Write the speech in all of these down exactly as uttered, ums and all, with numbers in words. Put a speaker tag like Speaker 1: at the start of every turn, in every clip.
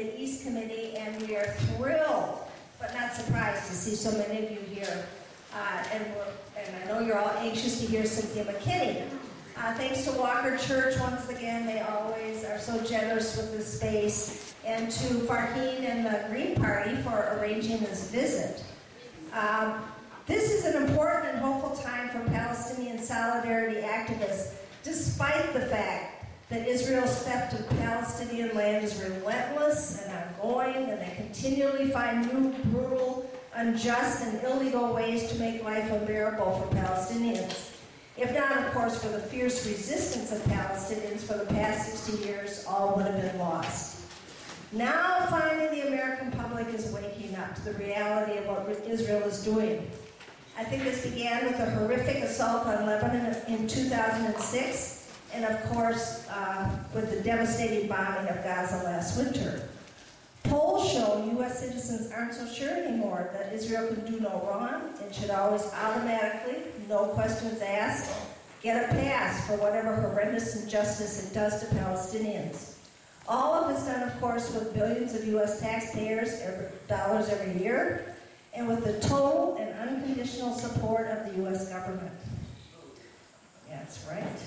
Speaker 1: Mideast Committee, and we are thrilled, but not surprised to see so many of you here. Uh, and, we're, and I know you're all anxious to hear Cynthia McKinney. Uh, thanks to Walker Church, once again, they always are so generous with this space, and to Farheen and the Green Party for arranging this visit. Um, this is an important and hopeful time for Palestinian solidarity activists, despite the fact that Israel's theft of Palestinian land is relentless and ongoing, and they continually find new, brutal, unjust, and illegal ways to make life unbearable for Palestinians. If not, of course, for the fierce resistance of Palestinians for the past sixty years, all would have been lost. Now, finally, the American public is waking up to the reality of what Israel is doing. I think this began with a horrific assault on Lebanon in two thousand six, and of course, uh, with the devastating bombing of Gaza last winter. Polls show U S citizens aren't so sure anymore that Israel can do no wrong and should always automatically, no questions asked, get a pass for whatever horrendous injustice it does to Palestinians. All of this done, of course, with billions of U S taxpayers every, dollars every year, and with the total and unconditional support of the U S government. That's right.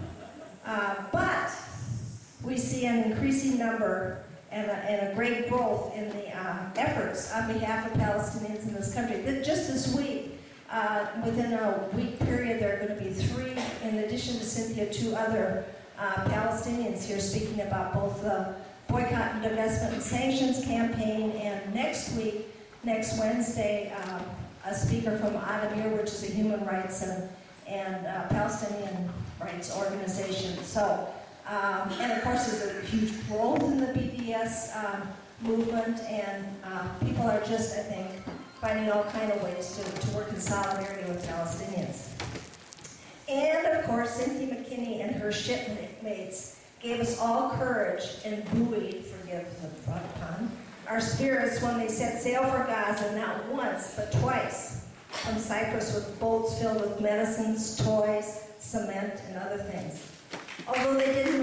Speaker 1: Uh, but we see an increasing number and a, and a great growth in the uh, efforts on behalf of Palestinians in this country. Just this week, uh, within a week period, there are going to be three, in addition to Cynthia, two other uh, Palestinians here speaking about both the boycott and divestment and sanctions campaign, and next week, next Wednesday, uh, a speaker from Adamir, which is a human rights and, and uh, Palestinian rights organization. So. Um, and of course, there's a huge growth in the B D S um, movement, and uh, people are just, I think, finding all kind of ways to, to work in solidarity with Palestinians. And of course, Cynthia McKinney and her shipmates gave us all courage and buoyed, forgive the pun, our spirits when they set sail for Gaza, not once, but twice, from Cyprus with boats filled with medicines, toys, cement, and other things. Although they didn't,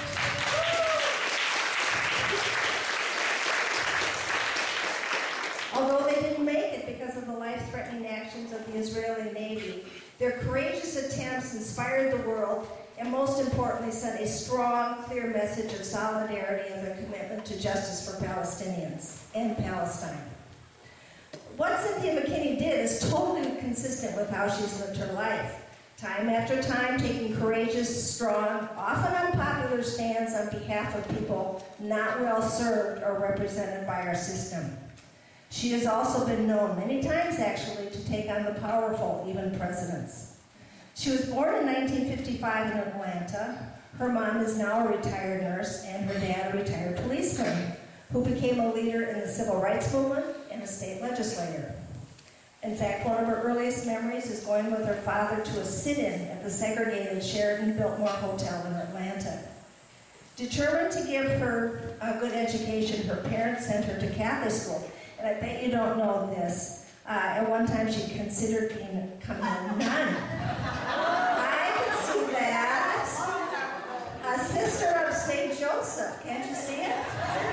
Speaker 1: although they didn't make it because of the life-threatening actions of the Israeli Navy, their courageous attempts inspired the world and most importantly sent a strong, clear message of solidarity and their commitment to justice for Palestinians and Palestine. What Cynthia McKinney did is totally consistent with how she's lived her life. Time after time, taking courageous, strong, often unpopular stands on behalf of people not well served or represented by our system. She has also been known many times, actually, to take on the powerful, even presidents. She was born in nineteen fifty-five in Atlanta. Her mom is now a retired nurse, and her dad a retired policeman, who became a leader in the civil rights movement and a state legislator. In fact, one of her earliest memories is going with her father to a sit-in at the segregated Sheraton Biltmore Hotel in Atlanta. Determined to give her a good education, her parents sent her to Catholic school. And I bet you don't know this. Uh, at one time, she considered being, becoming a nun. I can see that. A sister of Saint Joseph. Can't you see it?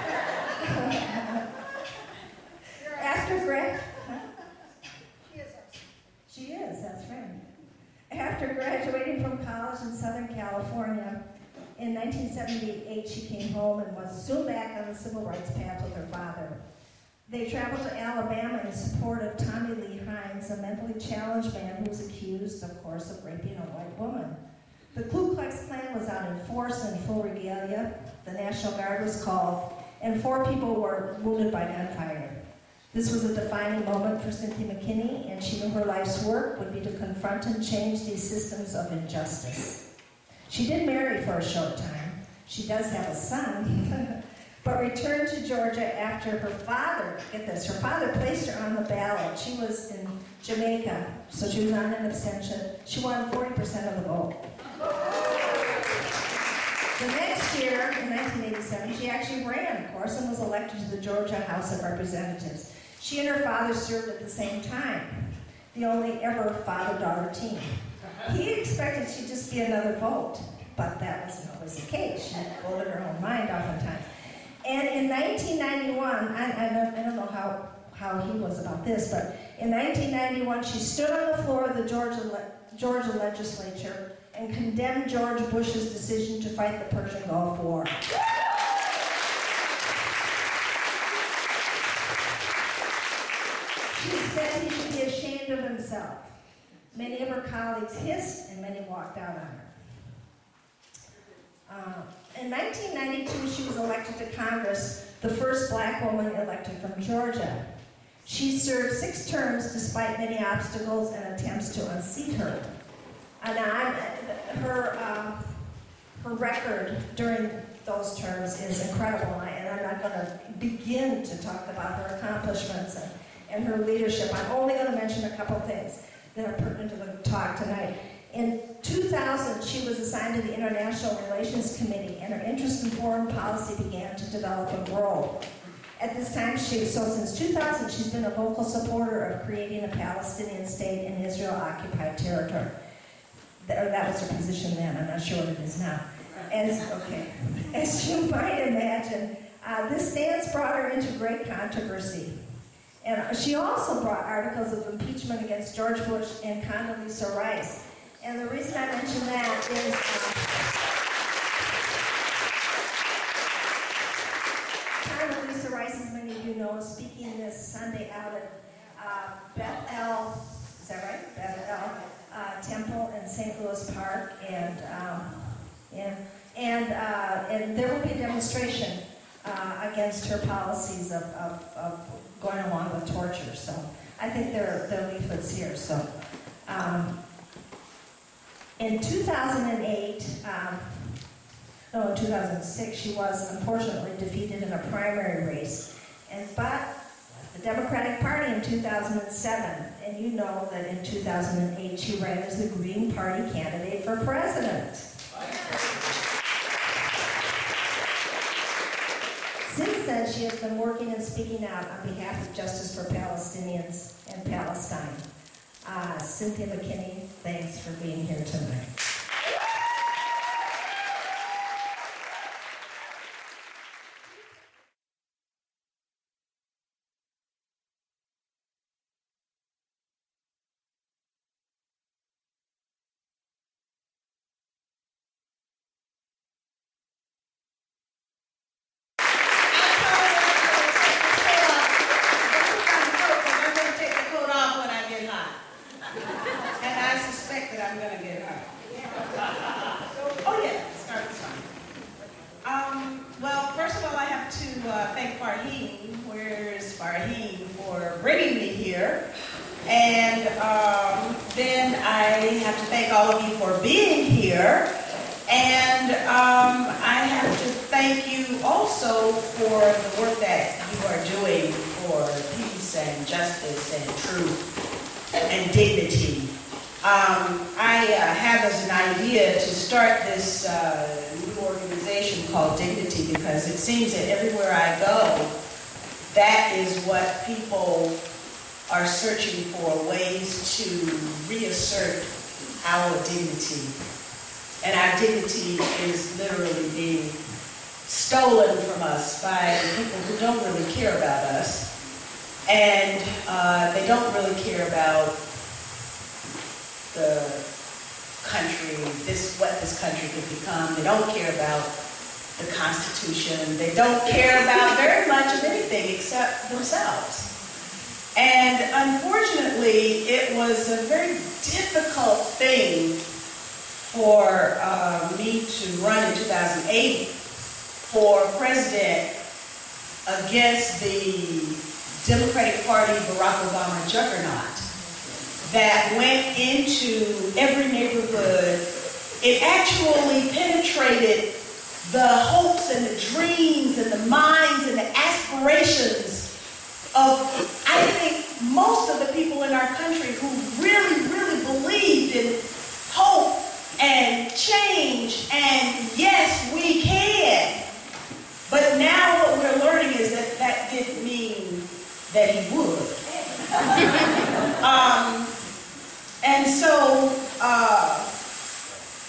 Speaker 1: After grad. She is, that's right. After graduating from college in Southern California, in nineteen seventy-eight she came home and was soon back on the civil rights path with her father. They traveled to Alabama in support of Tommy Lee Hines, a mentally challenged man who was accused, of course, of raping a white woman. The Ku Klux Klan was out in force and full regalia. The National Guard was called, and four people were wounded by gunfire. This was a defining moment for Cynthia McKinney, and she knew her life's work would be to confront and change these systems of injustice. She did marry for a short time. She does have a son, but returned to Georgia after her father, get this, her father placed her on the ballot. She was in Jamaica, so she was on an abstention. She won forty percent of the vote. The next year, in nineteen eighty-seven, she actually ran, of course, and was elected to the Georgia House of Representatives. She and her father served at the same time, the only ever father-daughter team. He expected she'd just be another vote, but that wasn't always the case. She voted her own mind oftentimes. And in in nineteen ninety-one, I, I, don't, I don't know how, how he was about this, but in nineteen ninety-one, she stood on the floor of the Georgia, le Georgia legislature and condemned George Bush's decision to fight the Persian Gulf War. She said he should be ashamed of himself. Many of her colleagues hissed, and many walked out on her. Uh, in nineteen ninety-two, she was elected to Congress, the first black woman elected from Georgia. She served six terms despite many obstacles and attempts to unseat her. And I, her, um, her record during those terms is incredible, and, I, and I'm not going to begin to talk about her accomplishments and, and her leadership. I'm only going to mention a couple things that are pertinent to the talk tonight. In two thousand, she was assigned to the International Relations Committee, and her interest in foreign policy began to develop and grow. At this time, she, so since two thousand, she's been a vocal supporter of creating a Palestinian state in Israel-occupied territory. That, that was her position then. I'm not sure what it is now. As, okay. As you might imagine, uh, this stance brought her into great controversy. And she also brought articles of impeachment against George Bush and Condoleezza Rice. And the reason I mention that is uh, Condoleezza Rice, as many of you know, is speaking this Sunday out at uh, Beth El, is that right? Beth El uh, Temple in Saint Louis Park, and um, and and, uh, and there will be a demonstration uh, against her policies of, of, of going along with torture. So I think there there are leaflets here. So. Um, In two thousand eight, um, no, in two thousand six, she was unfortunately defeated in a primary race. And but the Democratic Party in two thousand seven, and you know that in two thousand eight she ran as the Green Party candidate for president. Since then, she has been working and speaking out on behalf of justice for Palestinians and Palestine. Uh, Cynthia McKinney, thanks for being here tonight.
Speaker 2: It seems that everywhere I go, that is what people are searching for, ways to reassert our dignity. And our dignity is literally being stolen from us by people who don't really care about us. And uh, they don't really care about the country, this what this country could become. They don't care about the Constitution. They don't care about very much of anything except themselves. And unfortunately, it was a very difficult thing for uh, me to run in two thousand eight for president against the Democratic Party Barack Obama juggernaut that went into every neighborhood. It actually penetrated the hopes and the dreams and the minds and the aspirations of, I think, most of the people in our country who really, really believed in hope and change and yes, we can. But now what we're learning is that that didn't mean that he would. um, and so uh,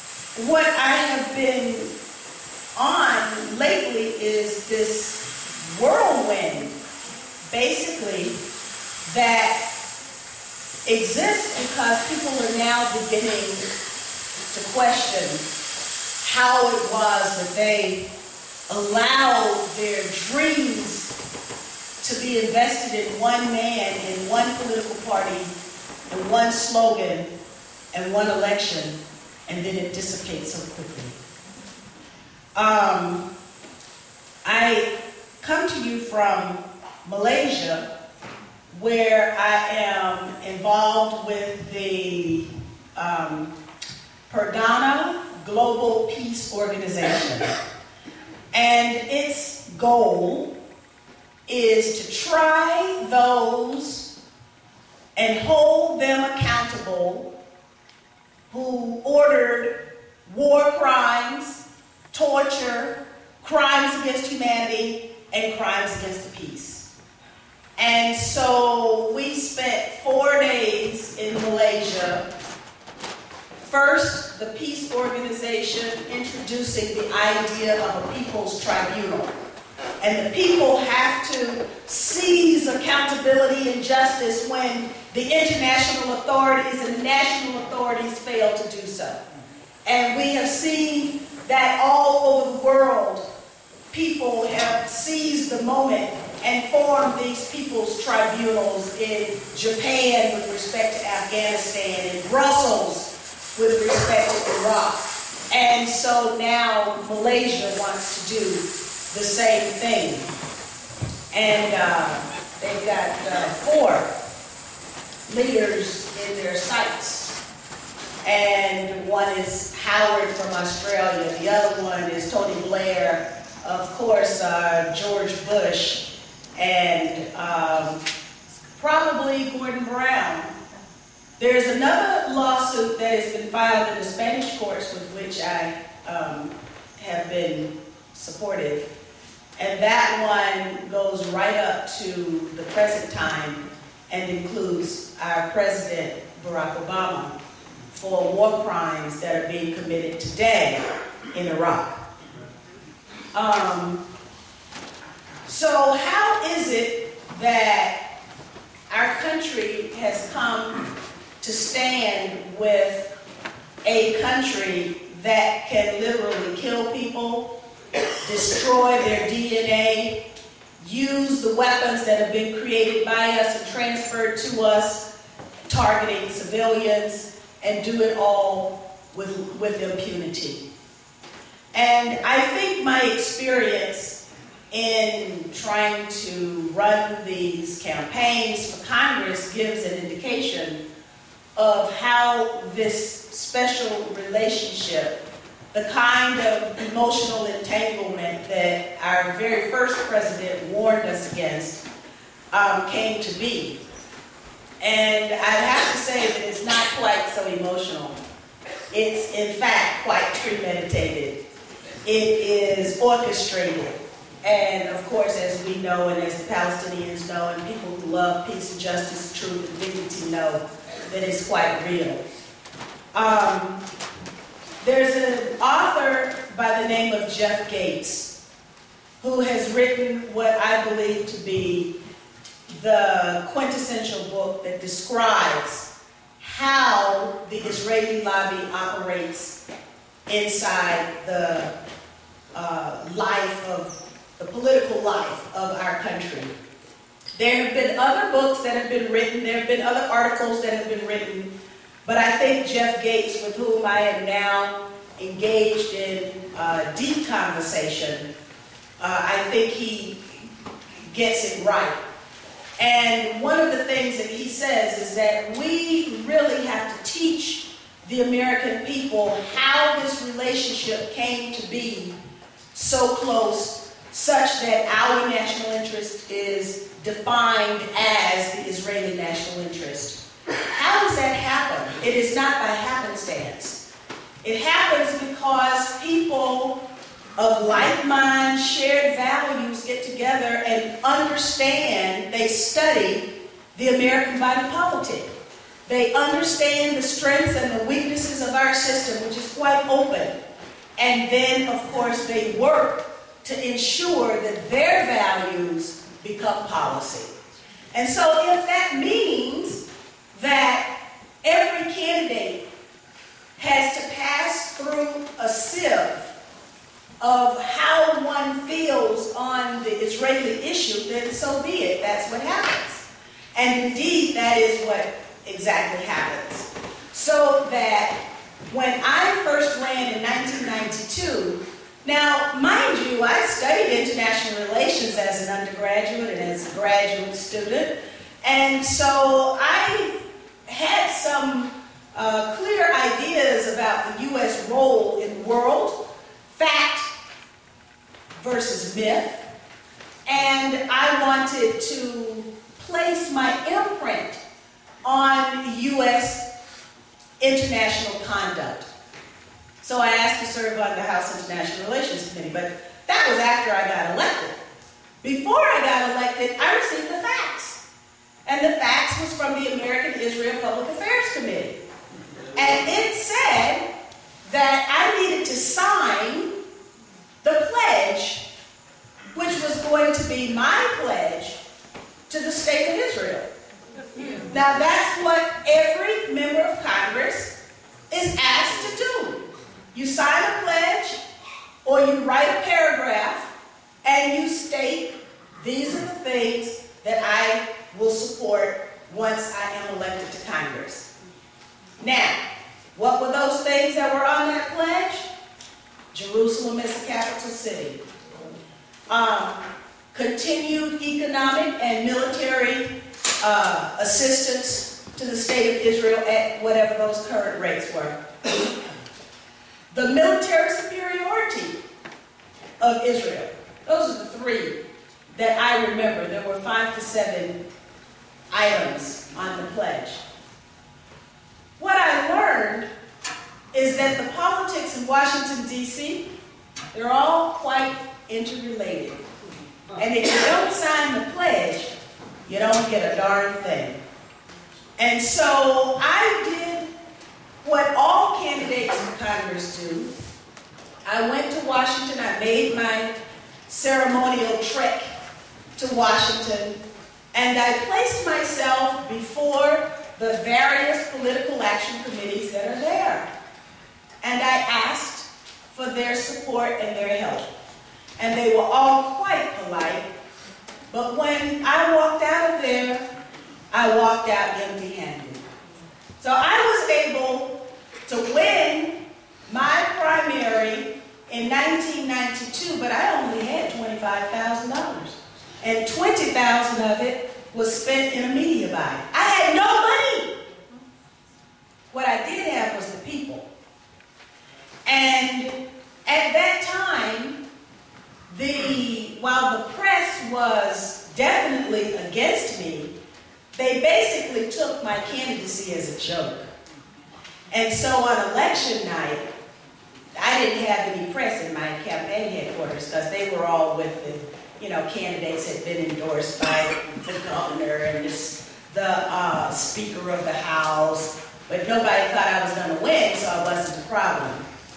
Speaker 2: what I have been on lately is this whirlwind, basically, that exists because people are now beginning to question how it was that they allowed their dreams to be invested in one man, in one political party, and one slogan, and one election, and then it dissipates so quickly. Um, I come to you from Malaysia, where I am involved with the um, Perdana Global Peace Organization. And its goal is to try those and hold them accountable who ordered war crimes, torture, crimes against humanity, and crimes against the peace. And so we spent four days in Malaysia. First, the peace organization introducing the idea of a people's tribunal. And the people have to seize accountability and justice when the international authorities and national authorities fail to do so. And we have seen that all over the world, people have seized the moment and formed these people's tribunals in Japan with respect to Afghanistan, in Brussels with respect to Iraq. And so now Malaysia wants to do the same thing. And uh, they've got uh, four leaders in their sights. And one is Howard from Australia. The other one is Tony Blair. Of course, uh, George Bush. And um, probably Gordon Brown. There's another lawsuit that has been filed in the Spanish courts with which I um, have been supported. And that one goes right up to the present time and includes our President, Barack Obama, for war crimes that are being committed today in Iraq. Um, so how is it that our country has come to stand with a country that can literally kill people, destroy their D N A, use the weapons that have been created by us and transferred to us, targeting civilians, and do it all with, with impunity? And I think my experience in trying to run these campaigns for Congress gives an indication of how this special relationship, the kind of emotional entanglement that our very first president warned us against, um, came to be. And I have to say that it's not quite so emotional. It's, in fact, quite premeditated. It is orchestrated. And, of course, as we know, and as the Palestinians know, and people who love peace and justice, truth, and dignity know, that it's quite real. Um, there's an author by the name of Jeff Gates who has written what I believe to be the quintessential book that describes how the Israeli lobby operates inside the uh, life of, the political life of our country. There have been other books that have been written, there have been other articles that have been written, but I think Jeff Gates, with whom I am now engaged in uh, deep conversation, uh, I think he gets it right. And one of the things that he says is that we really have to teach the American people how this relationship came to be so close, such that our national interest is defined as the Israeli national interest. How does that happen? It is not by happenstance. It happens because people of like mind, shared values get together and understand, they study the American body politic. They understand the strengths and the weaknesses of our system, which is quite open. And then, of course, they work to ensure that their values become policy. And so if that means that every candidate has to pass through a sieve of how one feels on the Israeli issue, then so be it. That's what happens. And indeed, that is what exactly happens. So that when I first ran in nineteen ninety-two, now, mind you, I studied international relations as an undergraduate and as a graduate student, and so I had some uh, clear ideas about the U S role in the world, fact versus myth, and I wanted to place my imprint on U S international conduct. So I asked to serve on the House International Relations Committee, but that was after I got elected. Before I got elected, I received the facts. And the facts was from the American Israel Public Affairs Committee. And it said that I needed to sign the pledge, which was going to be my pledge to the state of Israel. Now that's what every member of Congress is asked to do. You sign a pledge, or you write a paragraph, and you state, these are the things that I will support once I am elected to Congress. Now, what were those things that were on that pledge? Jerusalem as the capital city. Um, continued economic and military uh, assistance to the state of Israel at whatever those current rates were. The military superiority of Israel. Those are the three that I remember. There were five to seven items on the pledge. What I learned is that the politics in Washington, D C, they're all quite interrelated. And if you don't sign the pledge, you don't get a darn thing. And so I did what all candidates in Congress do. I went to Washington. I made my ceremonial trek to Washington, and I placed myself before the various political action committees that are there. And I asked for their support and their help. And they were all quite polite. But when I walked out of there, I walked out empty-handed. So I was able to win my primary in nineteen ninety-two, but I only had twenty-five thousand dollars. And twenty thousand dollars of it was spent in a media buy. I had no money. What I did have was the people. And at that time, the while the press was definitely against me, they basically took my candidacy as a joke. And so on election night, I didn't have any press in my campaign headquarters because they were all with the, you know, candidates had been endorsed by the governor and this, the uh, Speaker of the House, but nobody thought I was going to win, so I wasn't a problem.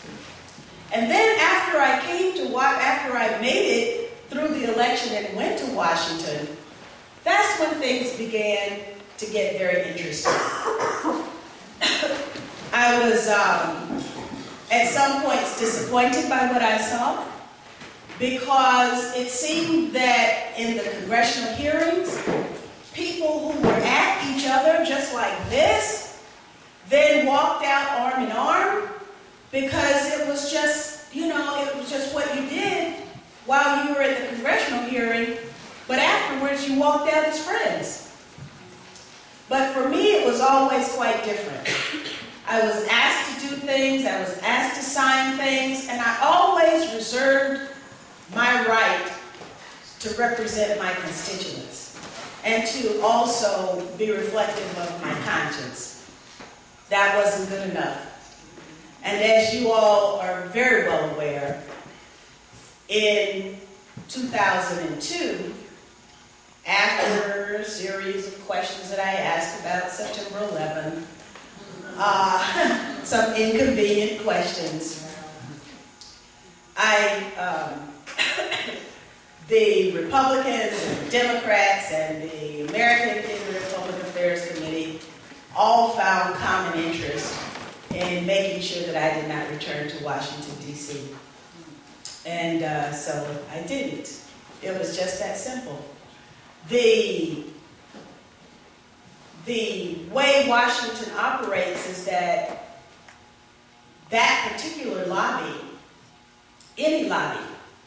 Speaker 2: And then after I came to, after I made it through the election and went to Washington, that's when things began to get very interesting. I was um, at some points disappointed by what I saw because it seemed that in the congressional hearings, people who were at each other just like this then walked out arm in arm because it was just, you know, it was just what you did while you were at the congressional hearing, but afterwards you walked out as friends. But for me, it was always quite different. I was asked to do things, I was asked to sign things, and I always reserved my right to represent my constituents and to also be reflective of my conscience. That wasn't good enough. And as you all are very well aware, in two thousand two, after a series of questions that I asked about September eleventh, uh, some inconvenient questions, I um, the Republicans and the Democrats and the American Indian Public Affairs Committee all found common interest in making sure that I did not return to Washington, D C And uh, so I didn't. It was just that simple. The, the way Washington operates is that that particular lobby, any lobby,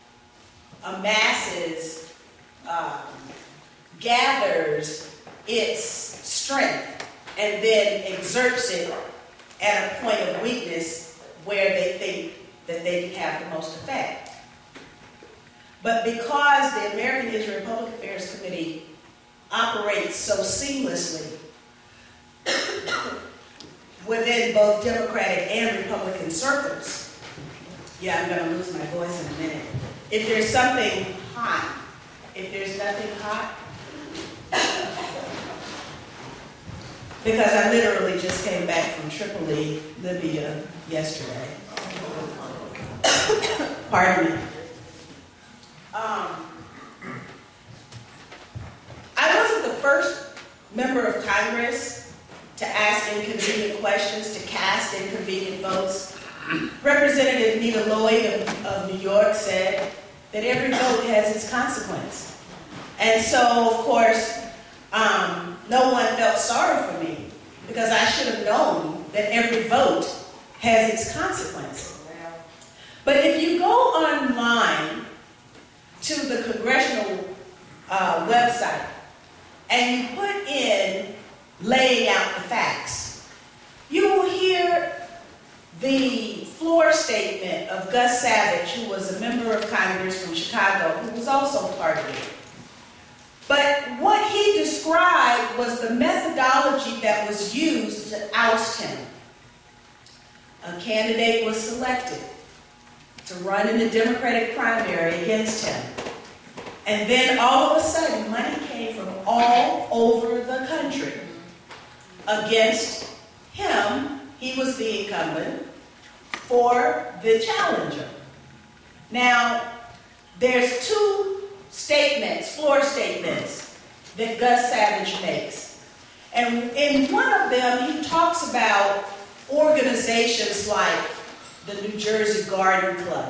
Speaker 2: amasses, um, gathers its strength, and then exerts it at a point of weakness where they think that they can have the most effect. But because the American Israel Public Affairs Committee operates so seamlessly within both Democratic and Republican circles, yeah, I'm going to lose my voice in a minute. If there's something hot, if there's nothing hot, because I literally just came back from Tripoli, Libya, yesterday. Pardon me. Um, I wasn't the first member of Congress to ask inconvenient questions, to cast inconvenient votes. Representative Nita Lloyd of, of New York said that every vote has its consequence. And so, of course, um, no one felt sorry for me because I should have known that every vote has its consequence. But if you go online to the congressional uh, website and you put in laying out the facts, you will hear the floor statement of Gus Savage, who was a member of Congress from Chicago, who was also part of it. But what he described was the methodology that was used to oust him. A candidate was selected to run in the Democratic primary against him. And then all of a sudden, money came from all over the country against him. He was the incumbent for the challenger. Now, there's two statements, floor statements, that Gus Savage makes. And in one of them, he talks about organizations like the New Jersey Garden Club,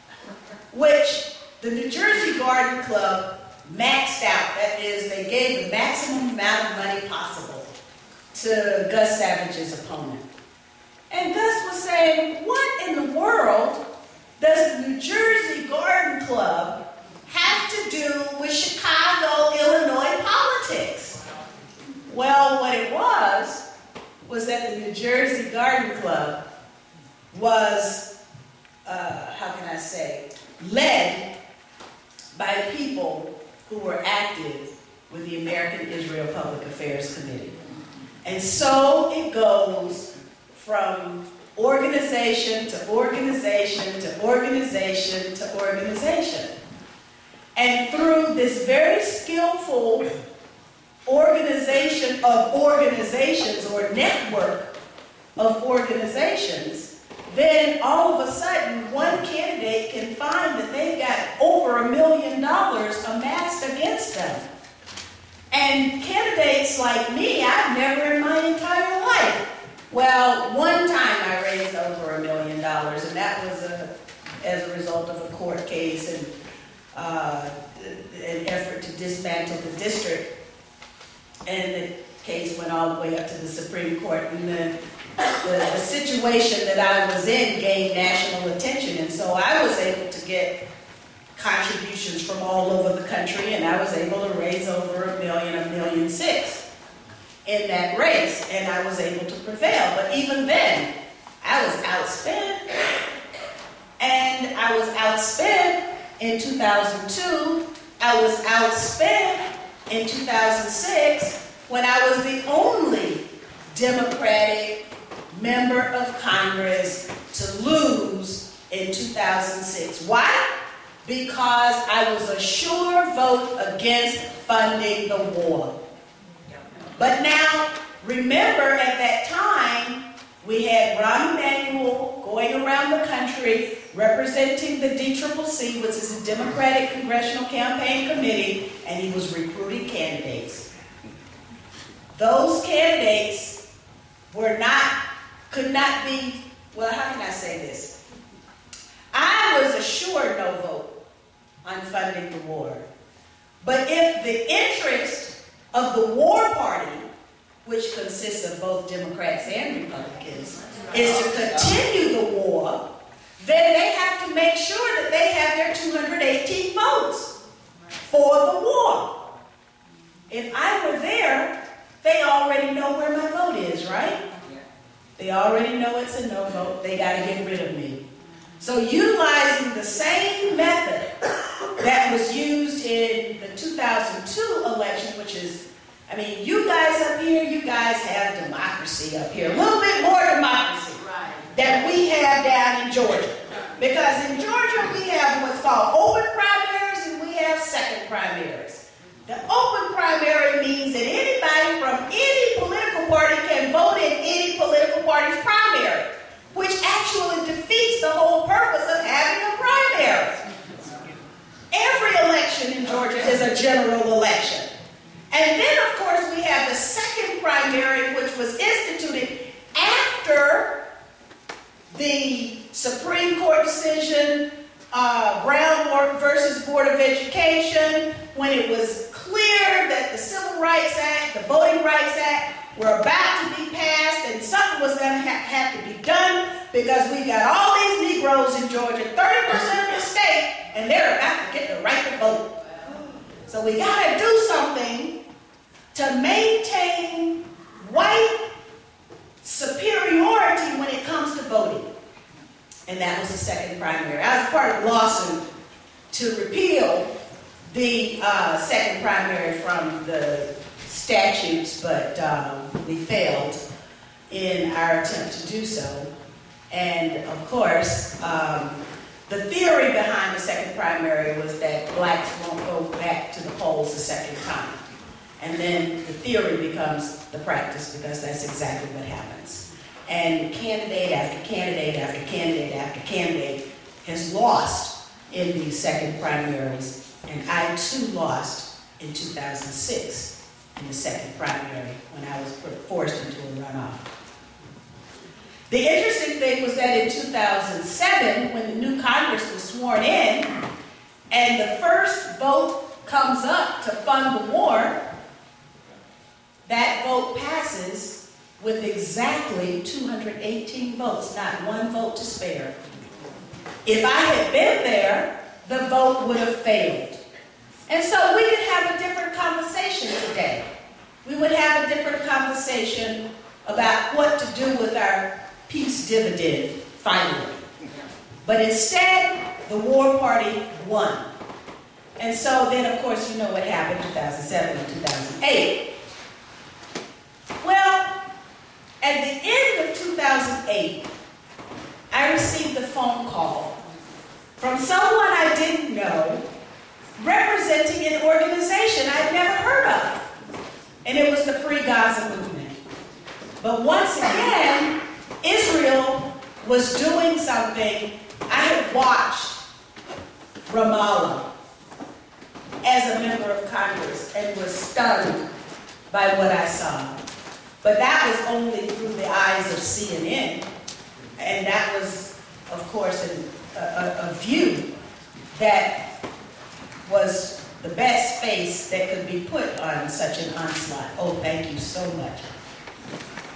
Speaker 2: which the New Jersey Garden Club maxed out. That is, they gave the maximum amount of money possible to Gus Savage's opponent. And Gus was saying, what in the world does the New Jersey Garden Club have to do with Chicago, Illinois politics? Well, what it was, was that the New Jersey Garden Club was, uh, how can I say, led by people who were active with the American Israel Public Affairs Committee. And so it goes from organization to organization to organization to organization. And through this very skillful organization of organizations or network of organizations, then all of a sudden one candidate can find that they've got over a million dollars amassed against them. And candidates like me, I've never in my entire life. Well, one time I raised over a million dollars, and that was a, as a result of a court case and uh, an effort to dismantle the district. And the case went all the way up to the Supreme Court. And the, the, the situation that I was in gained national attention, and so I was able to get contributions from all over the country, and I was able to raise over a million, a million six in that race, and I was able to prevail. But even then, I was outspent, and I was outspent in two thousand two, I was outspent in two thousand six, when I was the only Democratic member of Congress to lose in two thousand six. Why? Because I was a sure vote against funding the war. But now, remember at that time, We had Rahm Emanuel going around the country representing the D C C C, which is a Democratic Congressional Campaign Committee, and he was recruiting candidates. Those candidates were not, could not be, well, how can I say this? I was a sure no vote on funding the war. But if the interest of the war party, which consists of both Democrats and Republicans, is to continue the war, then they have to make sure that they have their two hundred eighteen votes for the war. If I were there, they already know where my vote is, right? They already know it's a no vote. They got to get rid of me. So utilizing the same method that was used in the two thousand two election, which is, I mean, you guys up here, you guys have democracy up here. A little bit more democracy right. than we have down in Georgia. Because in Georgia, we have what's called open primaries and we have second primaries. The open primary means that anybody from any political party can vote in any political party's primary, which actually defeats the whole purpose of having a primary. Every election in Georgia is a general election. And then, of course, we have the second primary, which was instituted after the Supreme Court decision, uh, Brown versus Board of Education, when it was clear that the Civil Rights Act, the Voting Rights Act, were about to be passed and something was going to ha have to be done because we got all these Negroes in Georgia, thirty percent of the state, and they're about to get the right to vote. So we got to do something to maintain white superiority when it comes to voting. And that was the second primary. I was part of the lawsuit to repeal the uh, second primary from the statutes, but um, we failed in our attempt to do so. And of course, um, the theory behind the second primary was that blacks won't go back to the polls a second time. And then the theory becomes the practice because that's exactly what happens. And candidate after candidate after candidate after candidate has lost in these second primaries. And I too lost in two thousand six in the second primary when I was forced into a runoff. The interesting thing was that in two thousand seven, when the new Congress was sworn in, and the first vote comes up to fund the war, that vote passes with exactly two hundred eighteen votes, not one vote to spare. If I had been there, the vote would have failed. And so we could have a different conversation today. We would have a different conversation about what to do with our peace dividend, finally. But instead, the war party won. And so then, of course, you know what happened in two thousand seven and two thousand eight. Well, at the end of two thousand eight, I received a phone call from someone I didn't know representing an organization I'd never heard of. And it was the Free Gaza Movement. But once again, Israel was doing something. I had watched Ramallah as a member of Congress and was stunned by what I saw. But that was only through the eyes of C N N. And that was, of course, an, a, a view that was the best face that could be put on such an onslaught. Oh, thank you so much.